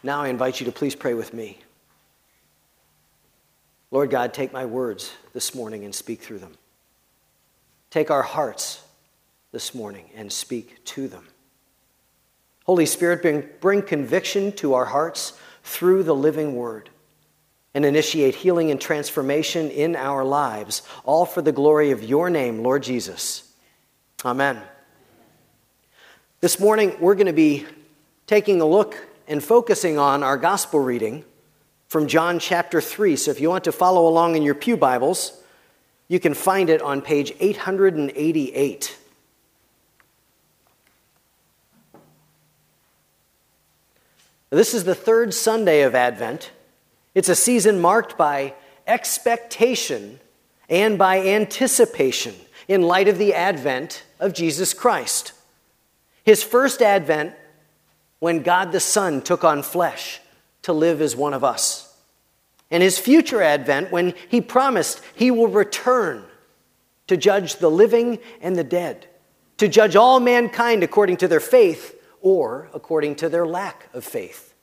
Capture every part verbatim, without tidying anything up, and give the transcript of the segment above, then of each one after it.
Now I invite you to please pray with me. Lord God, take my words this morning and speak through them. Take our hearts this morning and speak to them. Holy Spirit, bring, bring conviction to our hearts through the living word and initiate healing and transformation in our lives, all for the glory of your name, Lord Jesus. Amen. This morning, we're going to be taking a look and focusing on our gospel reading from John chapter three. So if you want to follow along in your pew Bibles, you can find it on page eight hundred eighty-eight. This is the third Sunday of Advent. It's a season marked by expectation and by anticipation in light of the advent of Jesus Christ. His first advent when God the Son took on flesh to live as one of us. And his future advent when he promised he will return to judge the living and the dead, to judge all mankind according to their faith or according to their lack of faith.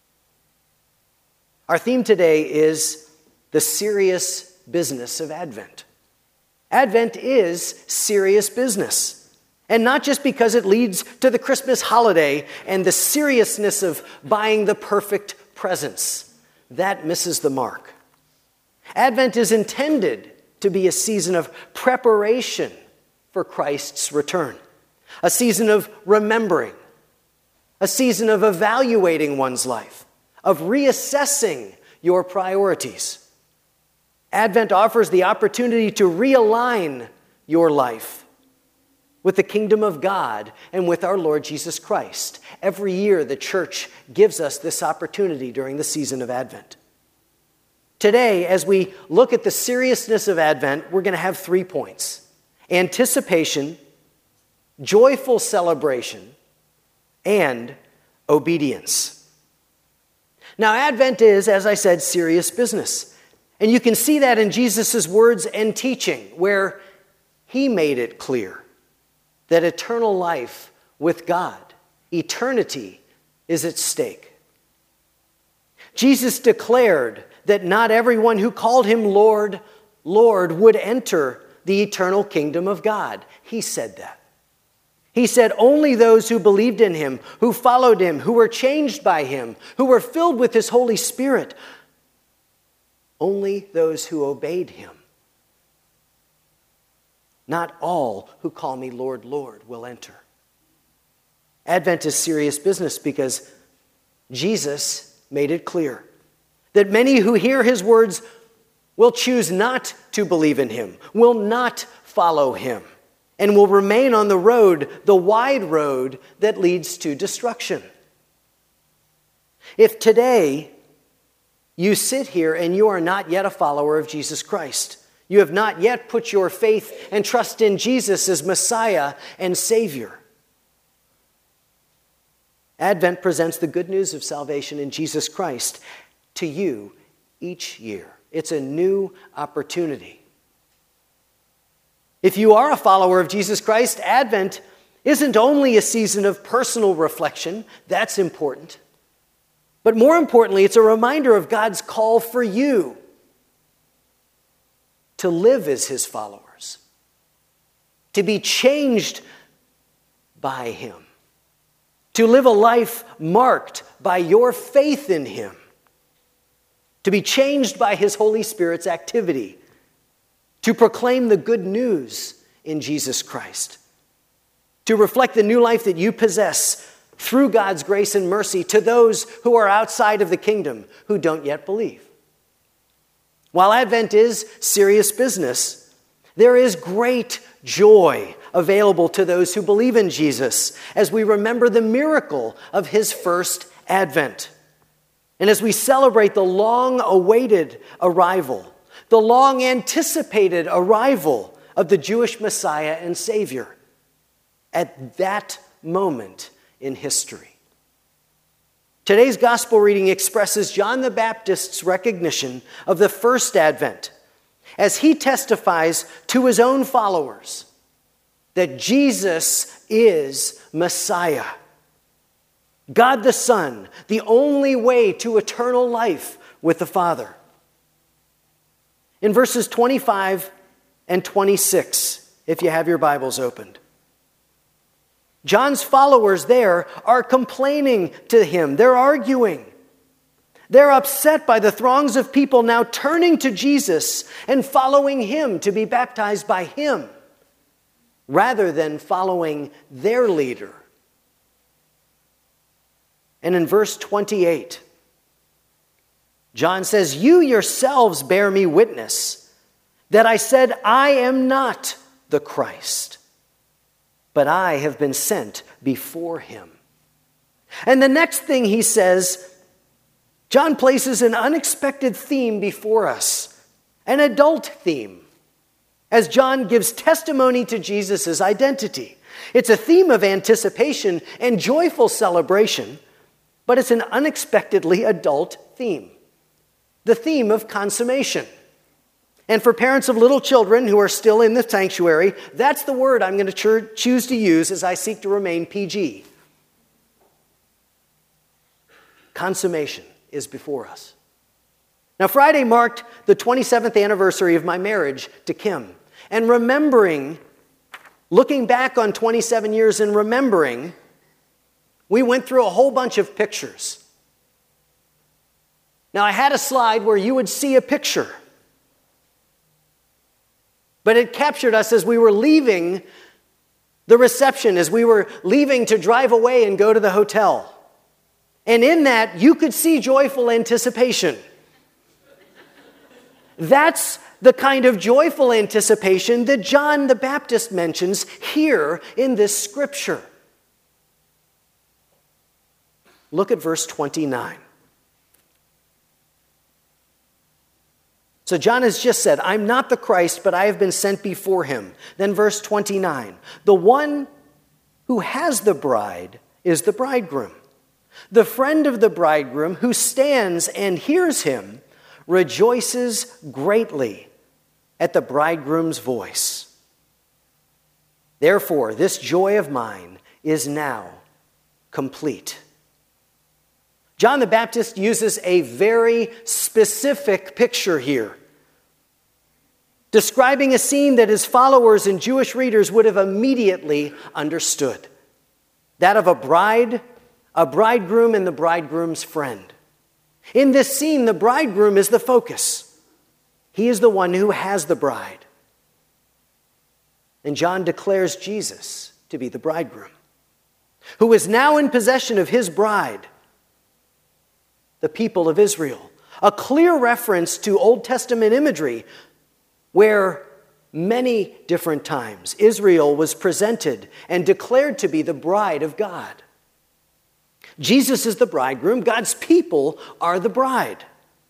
Our theme today is the serious business of Advent. Advent is serious business. And not just because it leads to the Christmas holiday and the seriousness of buying the perfect presents. That misses the mark. Advent is intended to be a season of preparation for Christ's return, a season of remembering, a season of evaluating one's life, of reassessing your priorities. Advent offers the opportunity to realign your life with the kingdom of God and with our Lord Jesus Christ. Every year, the church gives us this opportunity during the season of Advent. Today, as we look at the seriousness of Advent, we're going to have three points: anticipation, joyful celebration, and obedience. Now, Advent is, as I said, serious business. And you can see that in Jesus' words and teaching, where he made it clear that eternal life with God, eternity, is at stake. Jesus declared that not everyone who called him Lord, Lord would enter the eternal kingdom of God. He said that. He said only those who believed in him, who followed him, who were changed by him, who were filled with his Holy Spirit, only those who obeyed him. Not all who call me Lord, Lord will enter. Advent is serious business because Jesus made it clear that many who hear his words will choose not to believe in him, will not follow him, and will remain on the road, the wide road that leads to destruction. If today you sit here and you are not yet a follower of Jesus Christ, you have not yet put your faith and trust in Jesus as Messiah and Savior, Advent presents the good news of salvation in Jesus Christ to you each year. It's a new opportunity. If you are a follower of Jesus Christ, Advent isn't only a season of personal reflection. That's important. But more importantly, it's a reminder of God's call for you to live as his followers, to be changed by him, to live a life marked by your faith in him, to be changed by his Holy Spirit's activity, to proclaim the good news in Jesus Christ, to reflect the new life that you possess through God's grace and mercy to those who are outside of the kingdom who don't yet believe. While Advent is serious business, there is great joy available to those who believe in Jesus as we remember the miracle of his first advent. And as we celebrate the long-awaited arrival, the long-anticipated arrival of the Jewish Messiah and Savior at that moment in history. Today's gospel reading expresses John the Baptist's recognition of the first advent as he testifies to his own followers that Jesus is Messiah. God the Son, the only way to eternal life with the Father. In verses twenty-five and twenty-six, if you have your Bibles opened, John's followers there are complaining to him. They're arguing. They're upset by the throngs of people now turning to Jesus and following him to be baptized by him, rather than following their leader. And in verse twenty-eight, John says, "You yourselves bear me witness that I said, I am not the Christ, but I have been sent before him." And the next thing he says, John places an unexpected theme before us, an adult theme, as John gives testimony to Jesus' identity. It's a theme of anticipation and joyful celebration, but it's an unexpectedly adult theme, the theme of consummation. And for parents of little children who are still in the sanctuary, that's the word I'm going to cho- choose to use as I seek to remain P G. Consummation is before us. Now, Friday marked the twenty-seventh anniversary of my marriage to Kim. And remembering, looking back on twenty-seven years and remembering, we went through a whole bunch of pictures. Now, I had a slide where you would see a picture, but it captured us as we were leaving the reception, as we were leaving to drive away and go to the hotel. And in that, you could see joyful anticipation. That's the kind of joyful anticipation that John the Baptist mentions here in this scripture. Look at verse twenty-nine. So John has just said, I'm not the Christ, but I have been sent before him. Then verse twenty-nine, the one who has the bride is the bridegroom. The friend of the bridegroom who stands and hears him rejoices greatly at the bridegroom's voice. Therefore, this joy of mine is now complete. John the Baptist uses a very specific picture here, describing a scene that his followers and Jewish readers would have immediately understood. That of a bride, a bridegroom, and the bridegroom's friend. In this scene, the bridegroom is the focus. He is the one who has the bride. And John declares Jesus to be the bridegroom, who is now in possession of his bride, the people of Israel. A clear reference to Old Testament imagery where many different times Israel was presented and declared to be the bride of God. Jesus is the bridegroom. God's people are the bride.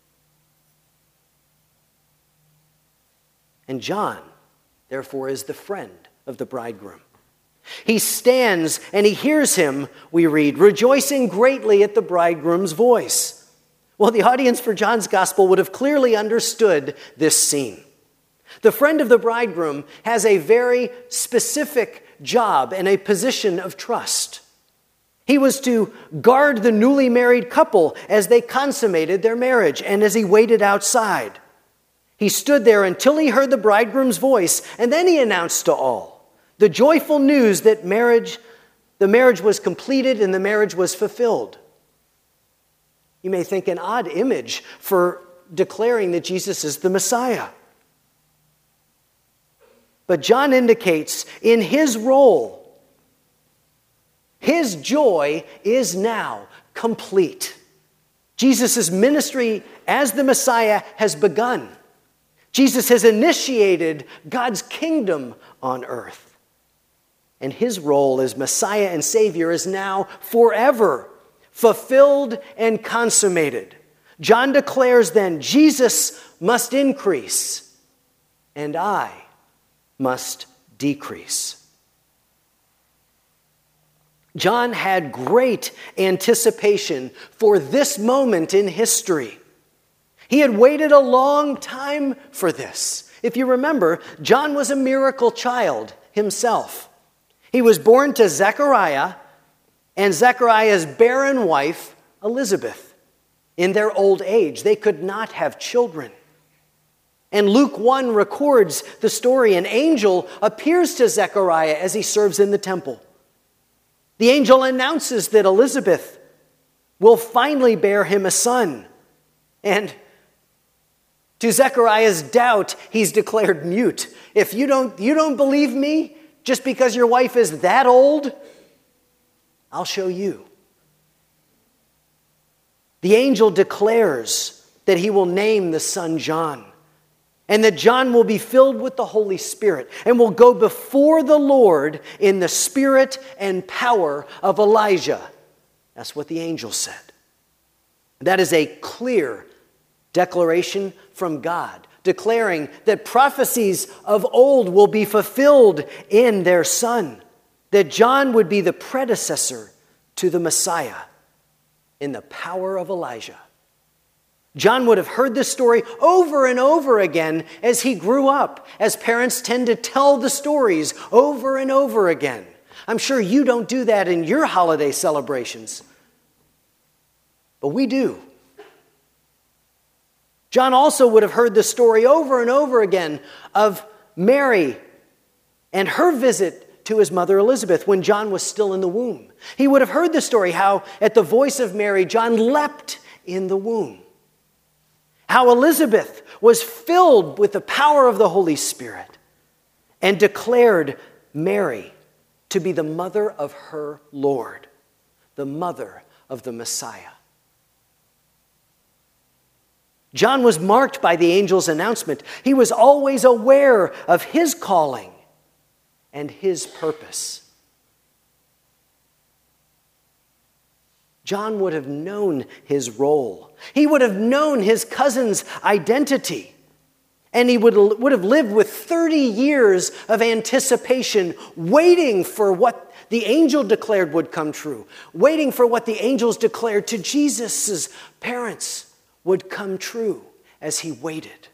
And John, therefore, is the friend of the bridegroom. He stands and he hears him, we read, rejoicing greatly at the bridegroom's voice. Well, the audience for John's gospel would have clearly understood this scene. The friend of the bridegroom has a very specific job and a position of trust. He was to guard the newly married couple as they consummated their marriage and as he waited outside. He stood there until he heard the bridegroom's voice, and then he announced to all the joyful news that marriage, the marriage was completed and the marriage was fulfilled. You may think an odd image for declaring that Jesus is the Messiah. But John indicates in his role, his joy is now complete. Jesus' ministry as the Messiah has begun. Jesus has initiated God's kingdom on earth. And his role as Messiah and Savior is now forever fulfilled and consummated. John declares then, Jesus must increase, and I must decrease. John had great anticipation for this moment in history. He had waited a long time for this. If you remember, John was a miracle child himself. He was born to Zechariah and Zechariah's barren wife, Elizabeth. In their old age, they could not have children. And Luke one records the story. An angel appears to Zechariah as he serves in the temple. The angel announces that Elizabeth will finally bear him a son. And to Zechariah's doubt, he's declared mute. If you don't, you don't believe me just because your wife is that old, I'll show you. The angel declares that he will name the son John, and that John will be filled with the Holy Spirit and will go before the Lord in the spirit and power of Elijah. That's what the angel said. That is a clear declaration from God, declaring that prophecies of old will be fulfilled in their son, that John would be the predecessor to the Messiah in the power of Elijah. John would have heard this story over and over again as he grew up, as parents tend to tell the stories over and over again. I'm sure you don't do that in your holiday celebrations, but we do. John also would have heard the story over and over again of Mary and her visit to his mother Elizabeth when John was still in the womb. He would have heard the story how at the voice of Mary, John leapt in the womb. How Elizabeth was filled with the power of the Holy Spirit and declared Mary to be the mother of her Lord, the mother of the Messiah. John was marked by the angel's announcement. He was always aware of his calling and his purpose. John would have known his role. He would have known his cousin's identity. And he would, would have lived with thirty years of anticipation, waiting for what the angel declared would come true, waiting for what the angels declared to Jesus' parents would come true as he waited.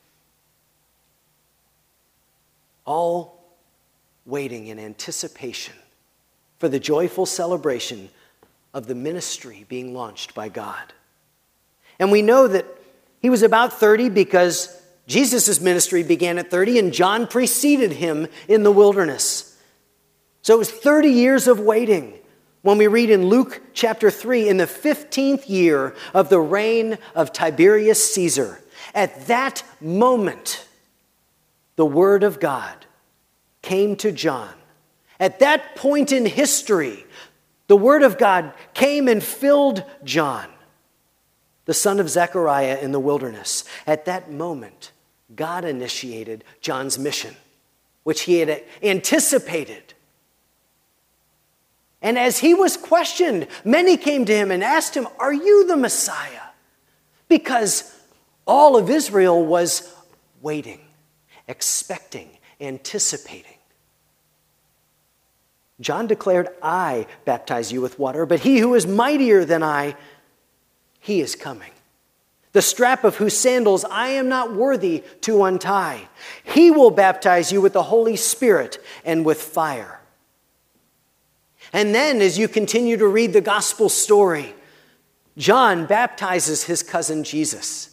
All waiting in anticipation for the joyful celebration of the ministry being launched by God. And we know that he was about thirty because Jesus' ministry began at thirty and John preceded him in the wilderness. So it was thirty years of waiting. When we read in Luke chapter three, in the fifteenth year of the reign of Tiberius Caesar, at that moment, the word of God came to John. At that point in history, the word of God came and filled John, the son of Zechariah in the wilderness. At that moment, God initiated John's mission, which he had anticipated. And as he was questioned, many came to him and asked him, "Are you the Messiah?" Because all of Israel was waiting, expecting, anticipating. John declared, "I baptize you with water, but he who is mightier than I, he is coming, the strap of whose sandals I am not worthy to untie. He will baptize you with the Holy Spirit and with fire." And then, as you continue to read the gospel story, John baptizes his cousin Jesus.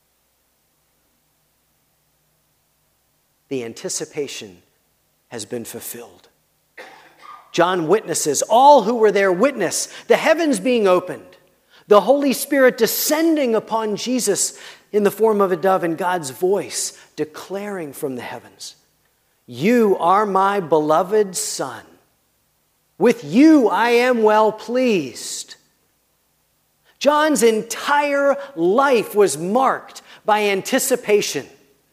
The anticipation has been fulfilled. John witnesses, all who were there witness the heavens being opened, the Holy Spirit descending upon Jesus in the form of a dove, and God's voice declaring from the heavens, "You are my beloved Son. With you I am well pleased." John's entire life was marked by anticipation.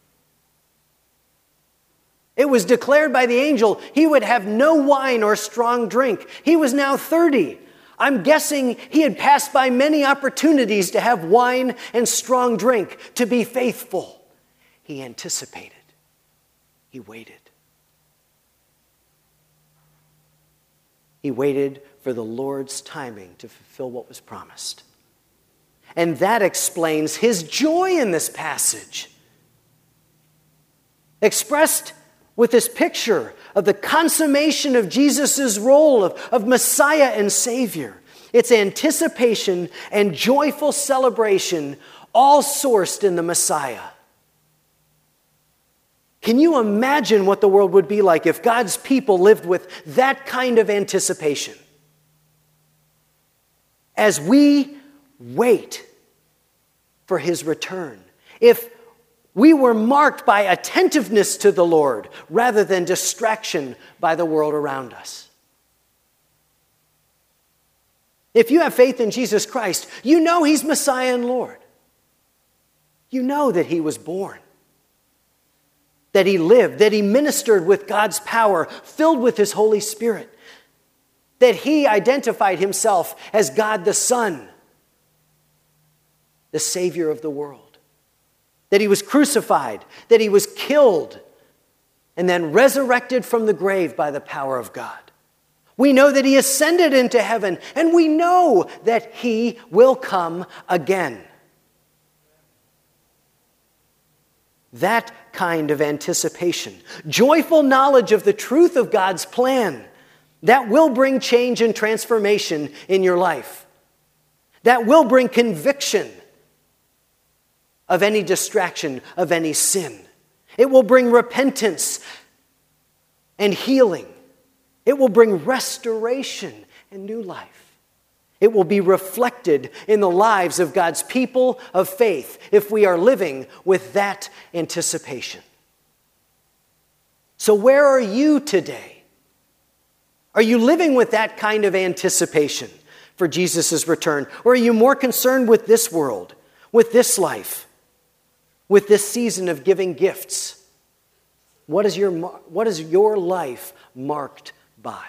It was declared by the angel he would have no wine or strong drink. He was now thirty. I'm guessing he had passed by many opportunities to have wine and strong drink, to be faithful. He anticipated. He waited. He waited for the Lord's timing to fulfill what was promised. And that explains his joy in this passage, expressed with this picture of the consummation of Jesus' role of, of Messiah and Savior. It's anticipation and joyful celebration, all sourced in the Messiah. Can you imagine what the world would be like if God's people lived with that kind of anticipation? As we wait for his return, if we were marked by attentiveness to the Lord rather than distraction by the world around us. If you have faith in Jesus Christ, you know he's Messiah and Lord. You know that he was born, that he lived, that he ministered with God's power, filled with his Holy Spirit, that he identified himself as God the Son, the Savior of the world, that he was crucified, that he was killed, and then resurrected from the grave by the power of God. We know that he ascended into heaven, and we know that he will come again. That kind of anticipation, joyful knowledge of the truth of God's plan, that will bring change and transformation in your life. That will bring conviction of any distraction, of any sin. It will bring repentance and healing. It will bring restoration and new life. It will be reflected in the lives of God's people of faith if we are living with that anticipation. So where are you today? Are you living with that kind of anticipation for Jesus' return? Or are you more concerned with this world, with this life, with this season of giving gifts? What is your, what is your life marked by?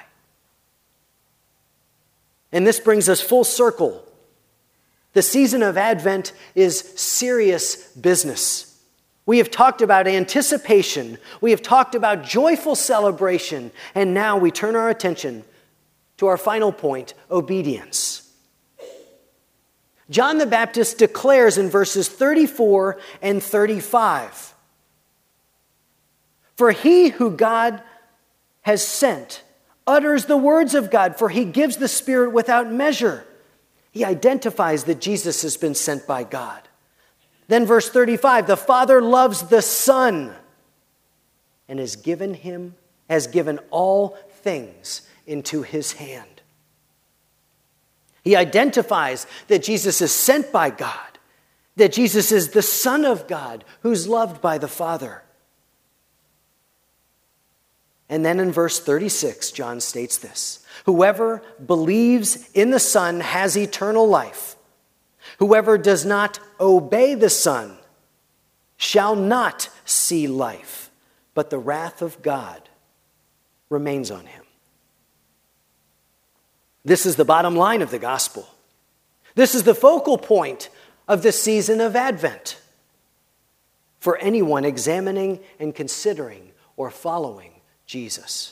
And this brings us full circle. The season of Advent is serious business. We have talked about anticipation. We have talked about joyful celebration. And now we turn our attention to our final point, obedience. John the Baptist declares in verses thirty-four and thirty-five, "For he who God has sent utters the words of God, for he gives the Spirit without measure." He identifies that Jesus has been sent by God. Then verse thirty-five, "The Father loves the Son and has given him, has given all things into his hand." He identifies that Jesus is sent by God, that Jesus is the Son of God who's loved by the Father. And then in verse thirty-six, John states this, "Whoever believes in the Son has eternal life. Whoever does not obey the Son shall not see life, but the wrath of God remains on him." This is the bottom line of the gospel. This is the focal point of the season of Advent for anyone examining and considering or following Jesus.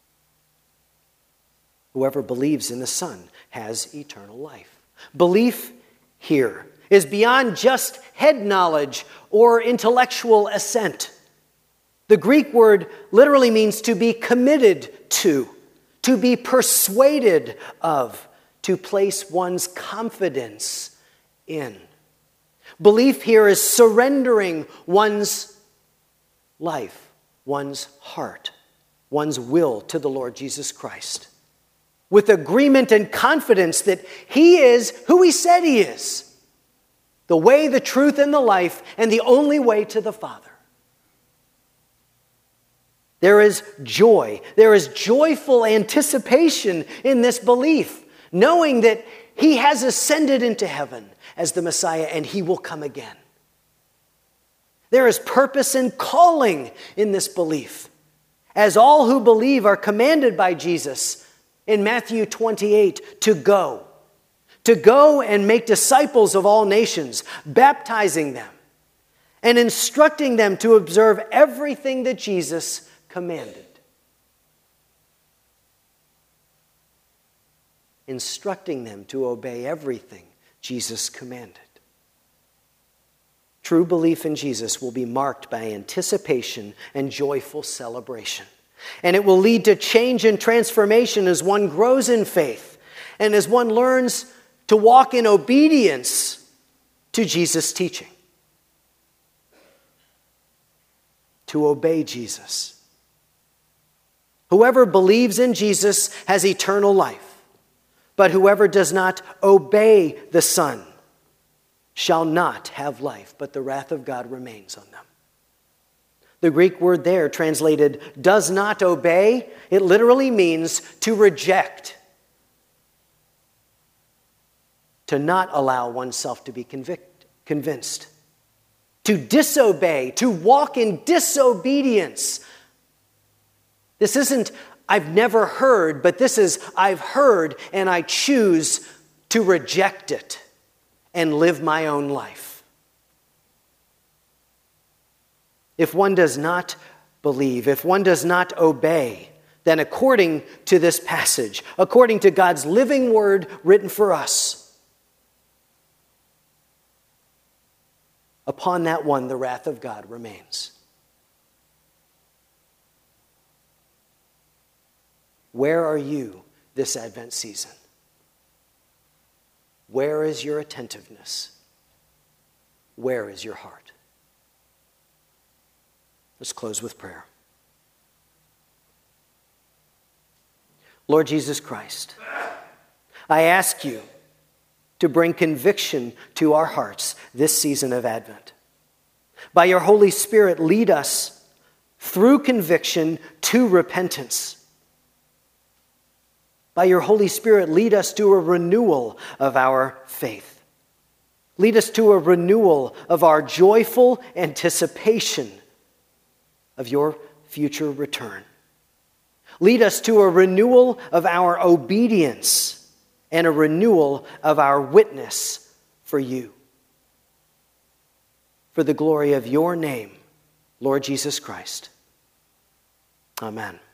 Whoever believes in the Son has eternal life. Belief here is beyond just head knowledge or intellectual assent. The Greek word literally means to be committed to, to be persuaded of, to place one's confidence in. Belief here is surrendering one's life, one's heart, one's will to the Lord Jesus Christ, with agreement and confidence that he is who he said he is, the way, the truth, and the life, and the only way to the Father. There is joy. There is joyful anticipation in this belief, knowing that he has ascended into heaven as the Messiah and he will come again. There is purpose and calling in this belief, as all who believe are commanded by Jesus in Matthew twenty-eight to go, to go and make disciples of all nations, baptizing them and instructing them to observe everything that Jesus commanded. Instructing them to obey everything Jesus commanded. True belief in Jesus will be marked by anticipation and joyful celebration. And it will lead to change and transformation as one grows in faith and as one learns to walk in obedience to Jesus' teaching. To obey Jesus. Whoever believes in Jesus has eternal life, but whoever does not obey the Son shall not have life, but the wrath of God remains on them. The Greek word there translated does not obey, it literally means to reject, to not allow oneself to be convict, convinced, to disobey, to walk in disobedience. This isn't, I've never heard, but this is, I've heard and I choose to reject it and live my own life. If one does not believe, if one does not obey, then according to this passage, according to God's living word written for us, upon that one the wrath of God remains. Where are you this Advent season? Where is your attentiveness? Where is your heart? Let's close with prayer. Lord Jesus Christ, I ask you to bring conviction to our hearts this season of Advent. By your Holy Spirit, lead us through conviction to repentance. By your Holy Spirit, lead us to a renewal of our faith. Lead us to a renewal of our joyful anticipation of your future return. Lead us to a renewal of our obedience and a renewal of our witness for you. For the glory of your name, Lord Jesus Christ. Amen.